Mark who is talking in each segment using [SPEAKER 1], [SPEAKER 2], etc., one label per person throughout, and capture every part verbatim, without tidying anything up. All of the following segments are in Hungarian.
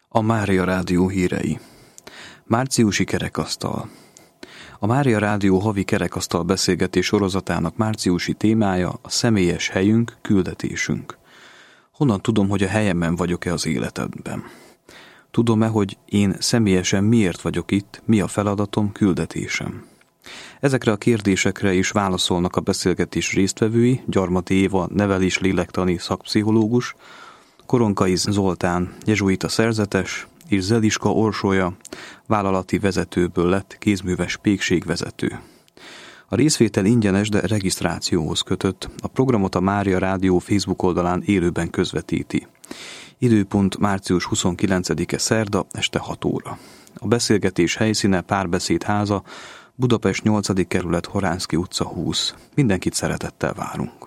[SPEAKER 1] A Mária Rádió hírei. Márciusi kerekasztal. A Mária Rádió havi kerekasztal beszélgetés sorozatának márciusi témája a személyes helyünk, küldetésünk. Honnan tudom, hogy a helyemben vagyok-e az életedben? Tudom-e, hogy én személyesen miért vagyok itt, mi a feladatom, küldetésem? Ezekre a kérdésekre is válaszolnak a beszélgetés résztvevői, Gyarmati Éva nevelés lélektani szakpszichológus, Koronkai Zoltán jezsuita szerzetes, és Zeliska Orsolya vállalati vezetőből lett kézműves pékségvezető. A részvétel ingyenes, de regisztrációhoz kötött. A programot a Mária Rádió Facebook oldalán élőben közvetíti. Időpont március huszonkilencedike szerda este hat óra. A beszélgetés helyszíne Párbeszéd háza, Budapest nyolcadik kerület, Horánszky utca húsz. Mindenkit szeretettel várunk.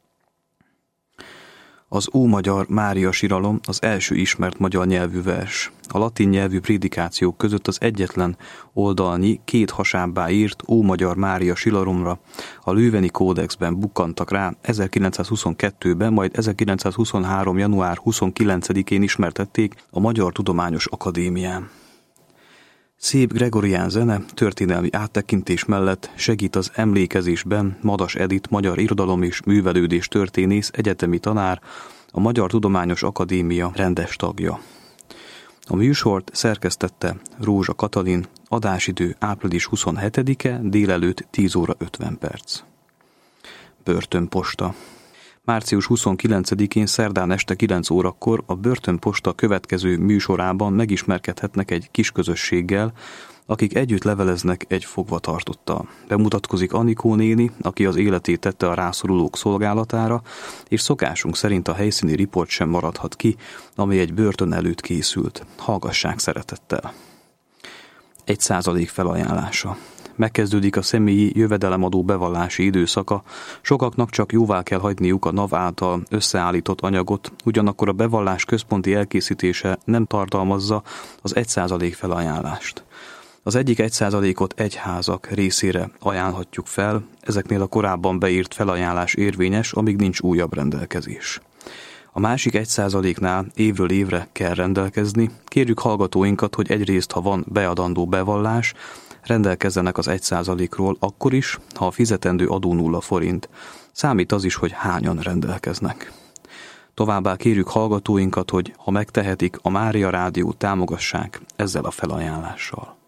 [SPEAKER 1] Az ómagyar Mária siralom az első ismert magyar nyelvű vers. A latin nyelvű prédikációk között az egyetlen oldalnyi, két hasábbá írt ómagyar Mária siralomra a Lőveni Kódexben bukkantak rá ezerkilencszázhuszonkettőben, majd ezerkilencszázhuszonhárom. január huszonkilencedikén ismertették a Magyar Tudományos Akadémián. Szép gregorián zene, történelmi áttekintés mellett segít az emlékezésben Madas Edit magyar irodalom és művelődés történész, egyetemi tanár, a Magyar Tudományos Akadémia rendes tagja. A műsort szerkesztette Rózsa Katalin, adásidő április huszonhetedike, délelőtt tíz óra ötven perc. Börtönposta. március huszonkilencedikén szerdán este kilenc órakor a Börtönposta következő műsorában megismerkedhetnek egy kis közösséggel, akik együtt leveleznek egy fogvatartottal. Bemutatkozik Anikó néni, aki az életét tette a rászorulók szolgálatára, és szokásunk szerint a helyszíni riport sem maradhat ki, ami egy börtön előtt készült. Hallgassák szeretettel. Egy százalék felajánlása. Megkezdődik a személyi jövedelemadó bevallási időszaka, sokaknak csak jóvá kell hagyniuk a NAV által összeállított anyagot, ugyanakkor a bevallás központi elkészítése nem tartalmazza az egy százalék felajánlást. Az egyik egy százalékot egyházak részére ajánlhatjuk fel, ezeknél a korábban beírt felajánlás érvényes, amíg nincs újabb rendelkezés. A másik egy százaléknál évről évre kell rendelkezni. Kérjük hallgatóinkat, hogy egyrészt, ha van beadandó bevallás, rendelkezzenek az egy százalékról akkor is, ha a fizetendő adó nulla forint. Számít az is, hogy hányan rendelkeznek. Továbbá kérjük hallgatóinkat, hogy ha megtehetik, a Mária Rádiót támogassák ezzel a felajánlással.